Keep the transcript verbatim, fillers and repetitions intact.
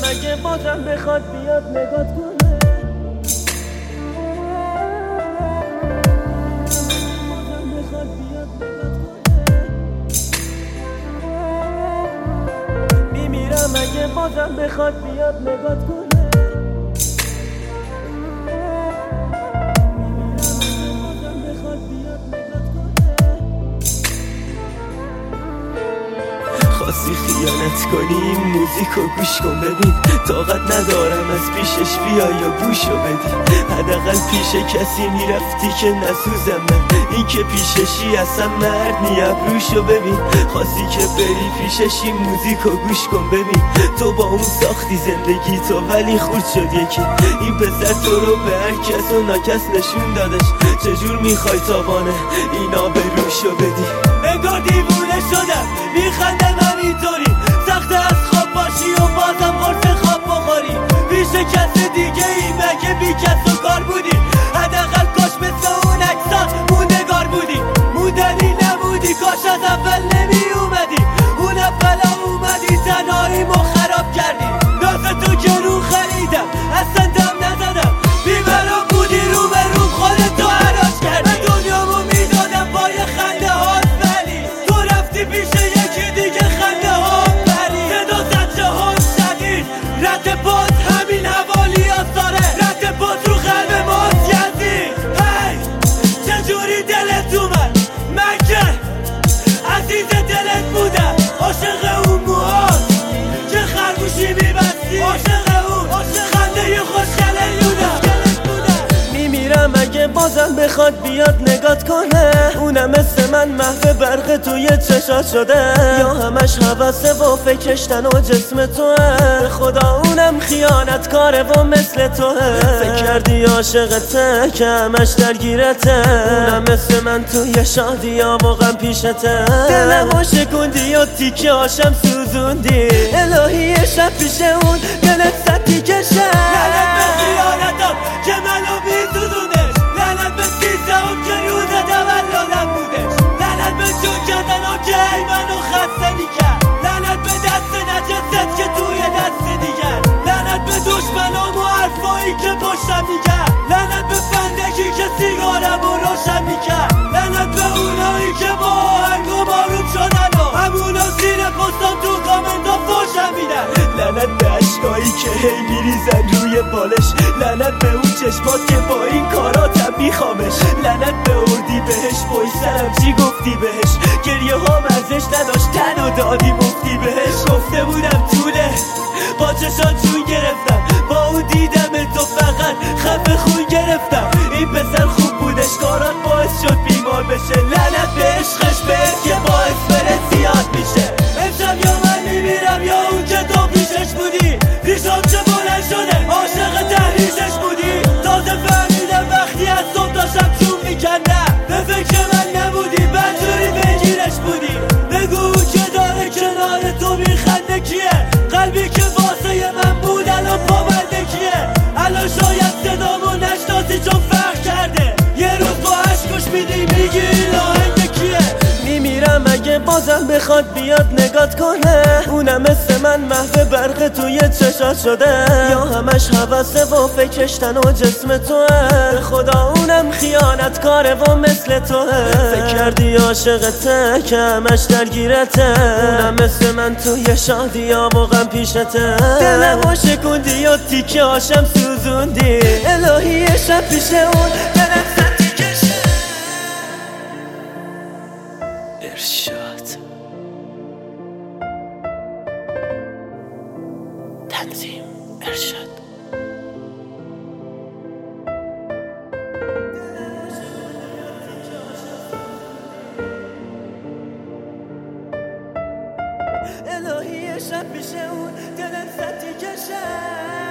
اگه بازم بخواد بیاد نگات کنه. میمیرم اگه بازم بخواد بیاد نگات کنه. خواستی خیانت کنی این موزیکو گوش کن ببین، طاقت ندارم از پیشش بیا یا گوشو بدی. حداقل پیش کسی میرفتی که نسوزم من، این که پیششی اصلا مرد نی ابروشو ببین. خواستی که بری پیشش این موزیکو گوش کن ببین، تو با اون ساختی زندگی تو ولی خورد شد یکی. این پسر تو رو به هر کس و ناکس نشون دادش، چجور میخوای تاوانه اینا به روشو بدی. انگار دیوونه شدم میخندم همینطوری، سخته از خواب باشی و بازم قرص خواب بخوری. پیش کس دیگه ای مگه بی کس و کار بودی؟ حداقل کاش مثل اون اکسان موندگار بودی. موندنی نبودی کاش از اول نمی اومدی. اون اولا اومدی تنهاییمو خراب کردی. ناز تو که رو خریدم اصلا دم نزدم، بیبرا بودی رو به رو خودتو حراج کردی. من دنیامو میدادم با یه خنده هات ولی تو رفتی پیش یکی دیگه خنده ها بری. صدا زد جهان شدید رد پاس همین حوالی آثاره، رد پاس رو قلب ماست یزید. هی چجوری دلت اومد من که عزیز دلت بودم، عاشق اون موهات که خرگوشی میبستی، عاشق اون خنده خوشگله یودم. میمیرم اگه بازم بخواد بیاد نگات کنه. اونم مثل من محو برق توی چشات شده، یا همش حوثه و فکرش تنها جسم توه. به خدا اونم خیانت کاره و مثل توه. فکر کردی عاشقته که همش درگیرته، اونم مثل من توی شادی یا واقعا پیشته. دلمو شکوندی و تیکه هاشم سوزوندی، الهی شب پیش اون دلت زد تیکه شد. لعنت به خیانتم که منو میسوزونش، لعنت به کیسه‌ام که روز تولدم بودش، لعنت به جون کردنم که ای منو خسته میکرد، لعنت به دست نجست که توی دست دیگر، لعنت به دشمنام و حرفایی که پشتم میکرد، لعنت به فندکی که سیگارم رو روشن میکرد، لعنت به اونایی که با آهنگ و بارون شدن و همونا زیر پستم تو کامنت ها فوشم میدن، لعنت به عشقایی که هی میریزن روی بالش، لعنت به اون چشمات که با این کاراتم میخوامش، لعنت به اردی بهش پشت سرم چی گفتی بهش، گریه ها ارزش نداشت تن و دادی مفتی بهش. گفته بودم طوله با چشات جون گرفتم، با اون دیدم تو فقط خفه خون گرفتم. این پسر خوب بودش کارات باعث شد بیمار بشه، لعنت به عشقش بهت که باعث بره زیاد میشه. امشب یا من میمیرم یا اون که تو پیشش بودی، ریشم چه بلند شده عاشق تحریشش بودی. تازه فهمیدم وقتی از صبح داشتم چون میکندم، به فکر من نبودی بدجوری بگیرش بودی. بگو که داره کنار تو میخنده کیه، قلبی که واسه من بود الان پابنده کیه. الان شاید صدامو نشناسی چون فرق کرده، یه روز با عشقش میدی میگی این آهنگ کیه. میمیرم اگه بازم بخواد بیاد نگات کنه، اونم مثل من محو برق توی چشات شده، یا همش حوثه و فکرش تنها جسم توه. به خدا اونم خیانت کاره و مثل توه. فکر کردی عاشقته که همش درگیرته، اونم مثل من توی شادی یا واقعا پیشته. دلمو شکوندی و تیکه هاشم سوزوندی، الهی شب پیش اون دلت زد تیکه شد. ارشاد تنظیم ارشاد. الهی شب پیش اون دلت زد تیکه شد.